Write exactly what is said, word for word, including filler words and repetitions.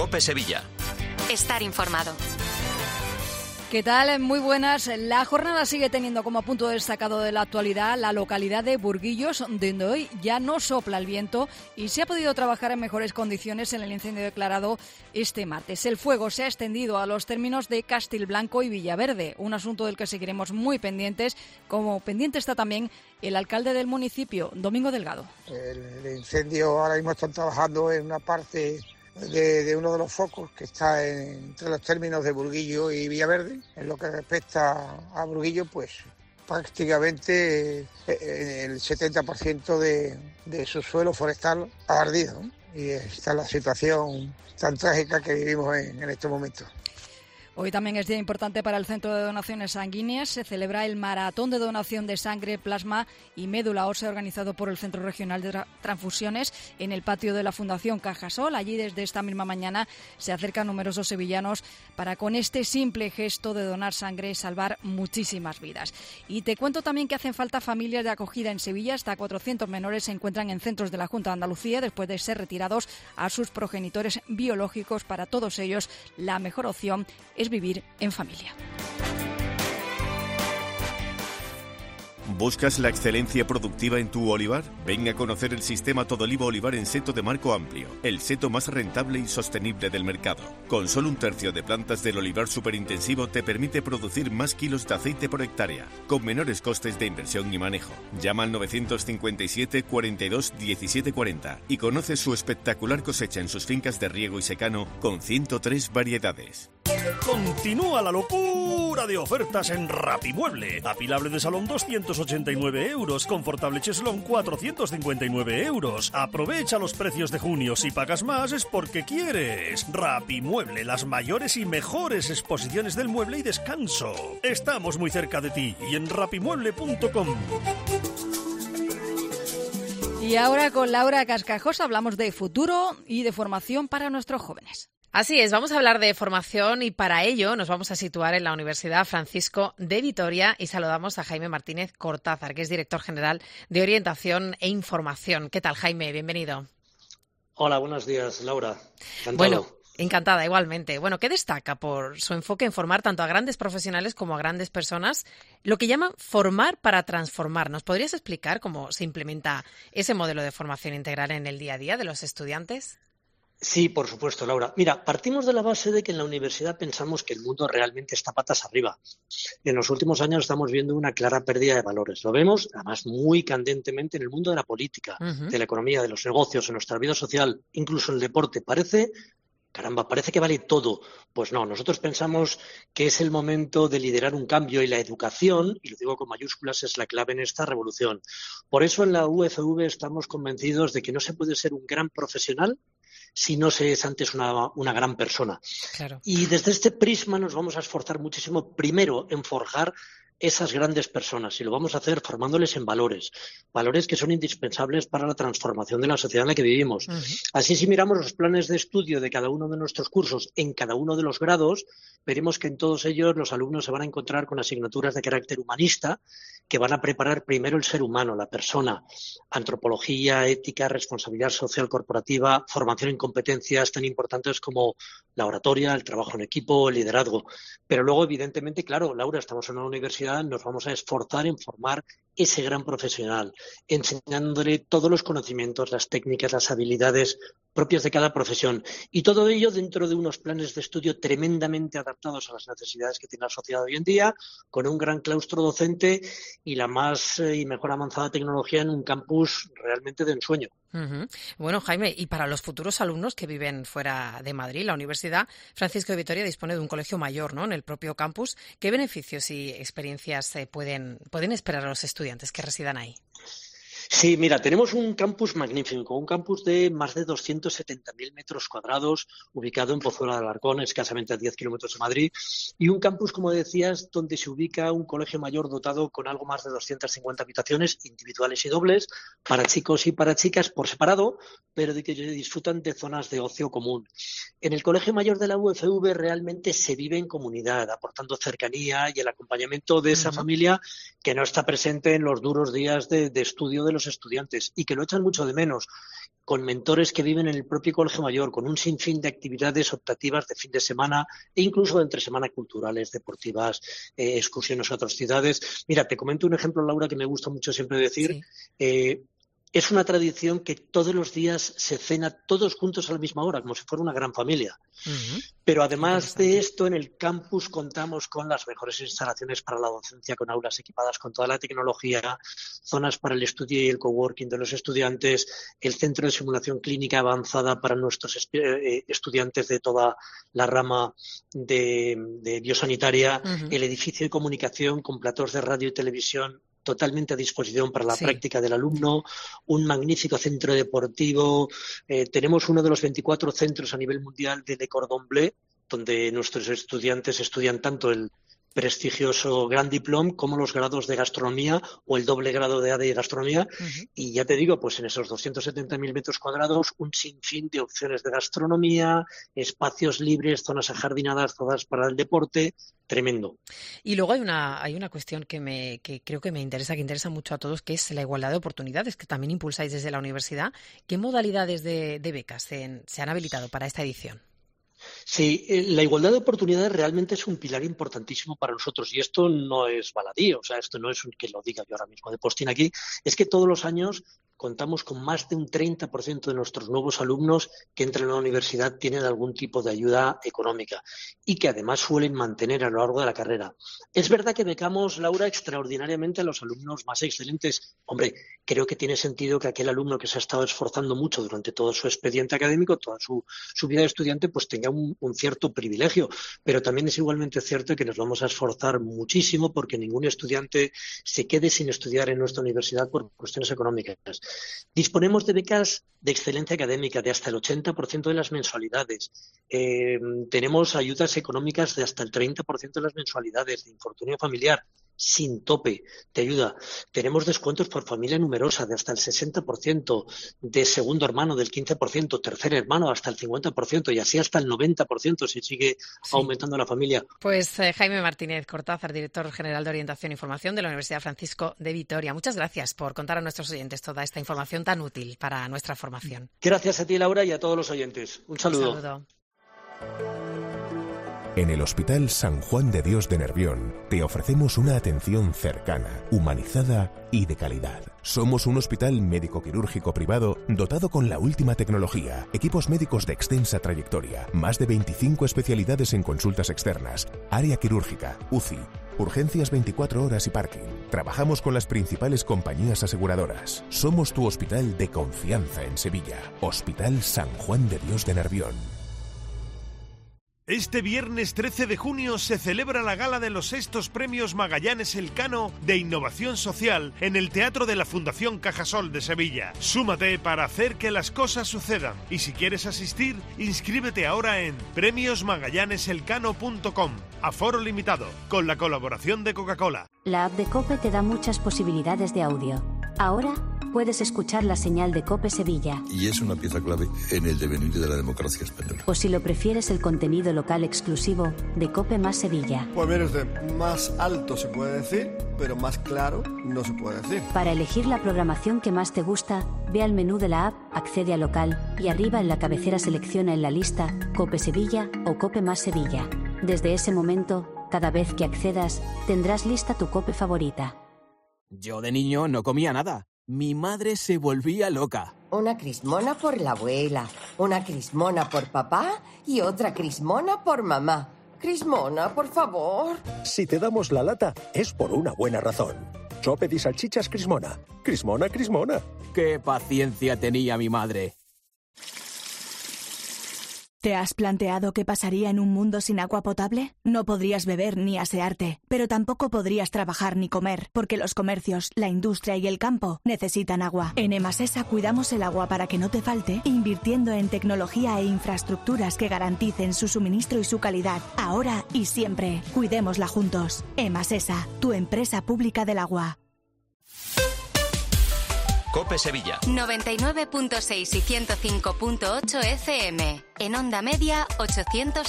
COPE Sevilla. Estar informado. ¿Qué tal? Muy buenas. La jornada sigue teniendo como punto destacado de la actualidad la localidad de Burguillos, donde hoy ya no sopla el viento y se ha podido trabajar en mejores condiciones en el incendio declarado este martes. El fuego se ha extendido a los términos de Castilblanco y Villaverde, un asunto del que seguiremos muy pendientes, como pendiente está también el alcalde del municipio, Domingo Delgado. El incendio, ahora mismo están trabajando en una parte De, de uno de los focos que está en, entre los términos de Burguillo y Villaverde. En lo que respecta a Burguillo, pues prácticamente eh, el setenta por ciento de, de su suelo forestal ha ardido, ¿no? Y esta es la situación tan trágica que vivimos en, en estos momentos. Hoy también es día importante para el Centro de Donaciones Sanguíneas. Se celebra el Maratón de Donación de Sangre, Plasma y Médula Ósea organizado por el Centro Regional de Transfusiones en el patio de la Fundación Cajasol. Allí desde esta misma mañana se acercan numerosos sevillanos para con este simple gesto de donar sangre salvar muchísimas vidas. Y te cuento también que hacen falta familias de acogida en Sevilla. Hasta cuatrocientos menores se encuentran en centros de la Junta de Andalucía después de ser retirados a sus progenitores biológicos. Para todos ellos la mejor opción es vivir en familia. ¿Buscas la excelencia productiva en tu olivar? Ven a conocer el sistema Todoliva Olivar en seto de marco amplio, el seto más rentable y sostenible del mercado. Con solo un tercio de plantas del olivar superintensivo te permite producir más kilos de aceite por hectárea, con menores costes de inversión y manejo. Llama al novecientos cincuenta y siete, cuarenta y dos, diecisiete cuarenta y conoce su espectacular cosecha en sus fincas de riego y secano con ciento tres variedades. Continúa la locura de ofertas en Rapimueble. Apilable de salón doscientos ochenta y nueve euros, confortable cheslón cuatrocientos cincuenta y nueve euros. Aprovecha los precios de junio. Si pagas más es porque quieres. Rapimueble, las mayores y mejores exposiciones del mueble y descanso. Estamos muy cerca de ti y en rapimueble punto com. Y ahora con Laura Cascajosa hablamos de futuro y de formación para nuestros jóvenes. Así es, vamos a hablar de formación y para ello nos vamos a situar en la Universidad Francisco de Vitoria y saludamos a Jaime Martínez Cortázar, que es director general de Orientación e Información. ¿Qué tal, Jaime? Bienvenido. Hola, buenos días, Laura. Encantado. Bueno, encantada, igualmente. Bueno, ¿qué destaca por su enfoque en formar tanto a grandes profesionales como a grandes personas? Lo que llaman formar para transformar. ¿Nos podrías explicar cómo se implementa ese modelo de formación integral en el día a día de los estudiantes? Sí, por supuesto, Laura. Mira, partimos de la base de que en la universidad pensamos que el mundo realmente está patas arriba. En los últimos años estamos viendo una clara pérdida de valores. Lo vemos, además, muy candentemente en el mundo de la política, uh-huh. de la economía, de los negocios, en nuestra vida social, incluso en el deporte. Parece, caramba, parece que vale todo. Pues no, nosotros pensamos que es el momento de liderar un cambio y la educación, y lo digo con mayúsculas, es la clave en esta revolución. Por eso en la U F V estamos convencidos de que no se puede ser un gran profesional si no se es antes una, una gran persona. Claro. Y desde este prisma nos vamos a esforzar muchísimo, primero, en forjar esas grandes personas, y lo vamos a hacer formándoles en valores, valores que son indispensables para la transformación de la sociedad en la que vivimos. Uh-huh. Así, si miramos los planes de estudio de cada uno de nuestros cursos en cada uno de los grados, veremos que en todos ellos los alumnos se van a encontrar con asignaturas de carácter humanista que van a preparar primero el ser humano, la persona, antropología, ética, responsabilidad social corporativa, formación en competencias tan importantes como la oratoria, el trabajo en equipo, el liderazgo. Pero luego, evidentemente, claro, Laura, estamos en una universidad, nos vamos a esforzar en formar ese gran profesional, enseñándole todos los conocimientos, las técnicas, las habilidades propias de cada profesión. Y todo ello dentro de unos planes de estudio tremendamente adaptados a las necesidades que tiene la sociedad hoy en día, con un gran claustro docente y la más eh, y mejor avanzada tecnología en un campus realmente de ensueño. Uh-huh. Bueno, Jaime, y para los futuros alumnos que viven fuera de Madrid, la Universidad Francisco de Vitoria dispone de un colegio mayor, ¿no?, en el propio campus. ¿Qué beneficios y experiencias eh, pueden, pueden esperar a los estudiantes que residan ahí? Sí, mira, tenemos un campus magnífico, un campus de más de doscientos setenta mil metros cuadrados, ubicado en Pozuelo de Alarcón, escasamente a diez kilómetros de Madrid, y un campus, como decías, donde se ubica un colegio mayor dotado con algo más de doscientas cincuenta habitaciones individuales y dobles para chicos y para chicas por separado, pero de que disfrutan de zonas de ocio común. En el colegio mayor de la U F V realmente se vive en comunidad, aportando cercanía y el acompañamiento de esa uh-huh. familia que no está presente en los duros días de, de estudio de los los estudiantes y que lo echan mucho de menos, con mentores que viven en el propio colegio mayor, con un sinfín de actividades optativas de fin de semana e incluso de entre semana culturales, deportivas, eh, excursiones a otras ciudades. Mira, te comento un ejemplo, Laura, que me gusta mucho siempre decir. Sí. Eh, Es una tradición que todos los días se cena todos juntos a la misma hora, como si fuera una gran familia. Uh-huh. Pero además de esto, en el campus contamos con las mejores instalaciones para la docencia, con aulas equipadas con toda la tecnología, zonas para el estudio y el coworking de los estudiantes, el centro de simulación clínica avanzada para nuestros estudiantes de toda la rama de, de biosanitaria, uh-huh. el edificio de comunicación con platós de radio y televisión totalmente a disposición para la sí. práctica del alumno, un magnífico centro deportivo. Eh, tenemos uno de los veinticuatro centros a nivel mundial de Le Cordon Bleu, donde nuestros estudiantes estudian tanto el prestigioso Gran Diplom como los grados de gastronomía o el doble grado de A D de gastronomía. Uh-huh. Y ya te digo, pues en esos doscientos setenta mil metros cuadrados, un sinfín de opciones de gastronomía, espacios libres, zonas ajardinadas, todas para el deporte. Tremendo. Y luego hay una hay una cuestión que me que creo que me interesa, que interesa mucho a todos, que es la igualdad de oportunidades, que también impulsáis desde la universidad. ¿Qué modalidades de, de becas se, se han habilitado para esta edición? Sí, la igualdad de oportunidades realmente es un pilar importantísimo para nosotros y esto no es baladí, o sea, esto no es que lo diga yo ahora mismo de postín aquí, es que todos los años contamos con más de un treinta por ciento de nuestros nuevos alumnos que entran a la universidad tienen algún tipo de ayuda económica y que además suelen mantener a lo largo de la carrera. Es verdad que becamos, Laura, extraordinariamente a los alumnos más excelentes. Hombre, creo que tiene sentido que aquel alumno que se ha estado esforzando mucho durante todo su expediente académico, toda su, su vida de estudiante, pues tenga un, un cierto privilegio. Pero también es igualmente cierto que nos vamos a esforzar muchísimo porque ningún estudiante se quede sin estudiar en nuestra universidad por cuestiones económicas. Disponemos de becas de excelencia académica de hasta el ochenta por ciento de las mensualidades. Eh, tenemos ayudas económicas de hasta el treinta por ciento de las mensualidades, de infortunio familiar, sin tope de ayuda. Tenemos descuentos por familia numerosa de hasta el sesenta por ciento, de segundo hermano del quince por ciento, tercer hermano hasta el cincuenta por ciento y así hasta el noventa por ciento si sigue sí. aumentando la familia. Pues eh, Jaime Martínez Cortázar, director general de Orientación y Formación de la Universidad Francisco de Vitoria. Muchas gracias por contar a nuestros oyentes toda esta información tan útil para nuestra formación. Gracias a ti, Laura, y a todos los oyentes. Un saludo. Un saludo. En el Hospital San Juan de Dios de Nervión te ofrecemos una atención cercana, humanizada y de calidad. Somos un hospital médico-quirúrgico privado dotado con la última tecnología, equipos médicos de extensa trayectoria, más de veinticinco especialidades en consultas externas, área quirúrgica, U C I, urgencias veinticuatro horas y parking. Trabajamos con las principales compañías aseguradoras. Somos tu hospital de confianza en Sevilla. Hospital San Juan de Dios de Nervión. Este viernes trece de junio se celebra la gala de los sextos premios Magallanes Elcano de Innovación Social en el Teatro de la Fundación Cajasol de Sevilla. Súmate para hacer que las cosas sucedan y si quieres asistir, inscríbete ahora en premios magallanes elcano punto com. Aforo limitado, con la colaboración de Coca-Cola. La app de COPE te da muchas posibilidades de audio. Ahora puedes escuchar la señal de COPE Sevilla. Y es una pieza clave en el devenir de la democracia española. O si lo prefieres, el contenido local exclusivo de COPE más Sevilla. Pues mire usted, más alto se puede decir, pero más claro no se puede decir. Para elegir la programación que más te gusta, ve al menú de la app, accede a local y arriba en la cabecera selecciona en la lista COPE Sevilla o COPE más Sevilla. Desde ese momento, cada vez que accedas, tendrás lista tu COPE favorita. Yo de niño no comía nada. Mi madre se volvía loca. Una crismona por la abuela, una crismona por papá y otra crismona por mamá. Crismona, por favor. Si te damos la lata, es por una buena razón. Chope de salchichas Crismona. Crismona, Crismona. ¡Qué paciencia tenía mi madre! ¿Te has planteado qué pasaría en un mundo sin agua potable? No podrías beber ni asearte, pero tampoco podrías trabajar ni comer, porque los comercios, la industria y el campo necesitan agua. En Emasesa cuidamos el agua para que no te falte, invirtiendo en tecnología e infraestructuras que garanticen su suministro y su calidad, ahora y siempre. Cuidémosla juntos. Emasesa, tu empresa pública del agua. COPE Sevilla. noventa y nueve punto seis y ciento cinco punto ocho F M. En onda media, ochocientos